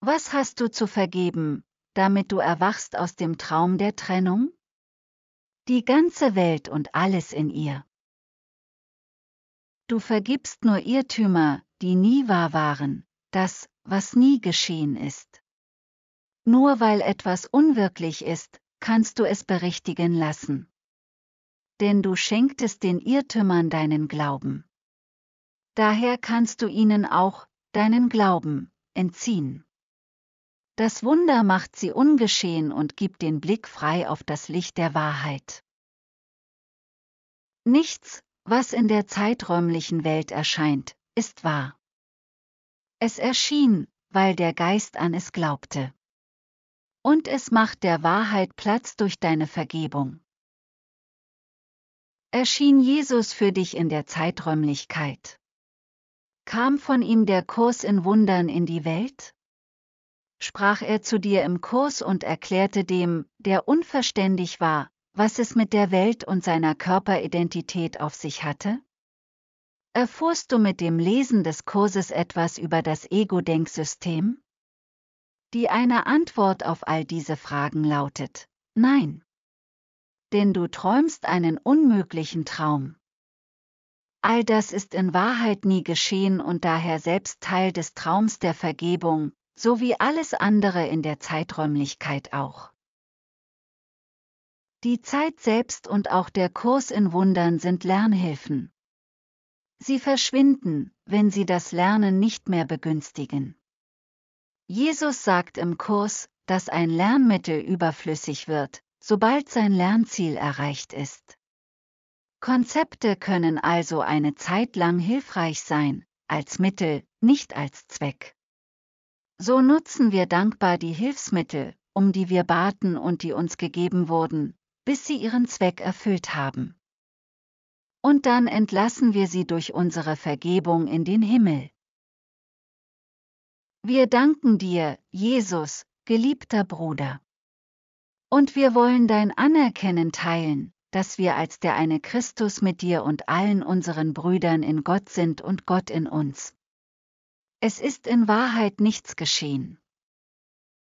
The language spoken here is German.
Was hast du zu vergeben, damit du erwachst aus dem Traum der Trennung? Die ganze Welt und alles in ihr. Du vergibst nur Irrtümer, die nie wahr waren, das, was nie geschehen ist. Nur weil etwas unwirklich ist, kannst du es berichtigen lassen. Denn du schenktest den Irrtümern deinen Glauben. Daher kannst du ihnen auch, deinen Glauben, entziehen. Das Wunder macht sie ungeschehen und gibt den Blick frei auf das Licht der Wahrheit. Nichts, was in der zeiträumlichen Welt erscheint, ist wahr. Es erschien, weil der Geist an es glaubte. Und es macht der Wahrheit Platz durch deine Vergebung. Erschien Jesus für dich in der Zeiträumlichkeit? Kam von ihm der Kurs in Wundern in die Welt? Sprach er zu dir im Kurs und erklärte dem, der unverständig war, was es mit der Welt und seiner Körperidentität auf sich hatte? Erfuhrst du mit dem Lesen des Kurses etwas über das Ego-Denksystem? Die eine Antwort auf all diese Fragen lautet: Nein. Denn du träumst einen unmöglichen Traum. All das ist in Wahrheit nie geschehen und daher selbst Teil des Traums der Vergebung, so wie alles andere in der Zeiträumlichkeit auch. Die Zeit selbst und auch der Kurs in Wundern sind Lernhilfen. Sie verschwinden, wenn sie das Lernen nicht mehr begünstigen. Jesus sagt im Kurs, dass ein Lernmittel überflüssig wird, sobald sein Lernziel erreicht ist. Konzepte können also eine Zeit lang hilfreich sein, als Mittel, nicht als Zweck. So nutzen wir dankbar die Hilfsmittel, um die wir baten und die uns gegeben wurden, bis sie ihren Zweck erfüllt haben. Und dann entlassen wir sie durch unsere Vergebung in den Himmel. Wir danken dir, Jesus, geliebter Bruder. Und wir wollen dein Anerkennen teilen, dass wir als der eine Christus mit dir und allen unseren Brüdern in Gott sind und Gott in uns. Es ist in Wahrheit nichts geschehen.